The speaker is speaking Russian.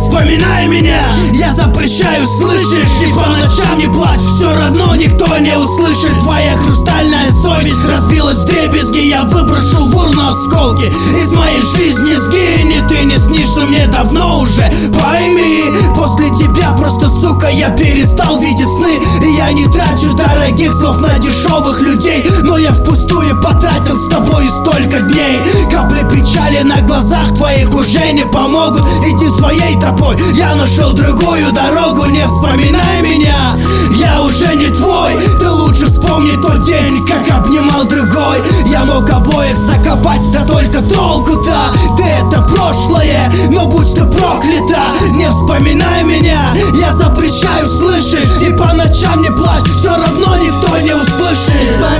вспоминай меня, я запрещаю, слышишь? И по ночам не плачь, все равно никто не услышит. Твоя хрустальная совесть разбилась в дребезги, я выброшу в урну осколки. Из моей жизни сгинь, ты не снишься мне давно уже. Пойми, после тебя просто, сука, я перестал видеть сны. И я не трачу дорогих слов на дешевых людей, но я впустую потратил с тобой столько дней. Капли печали на глазах твоих уже не помогут. Иди своей тропой, я нашел другую дорогу. Не вспоминай меня, я уже не твой. Ты лучше вспомни тот день, как обнимал другой. Я мог обоих закопать, да только толку-то. Ты это прошлое, но будь ты проклята. Не вспоминай меня, я запрещаю, слышишь? И по ночам не плачь, все равно никто не услышит.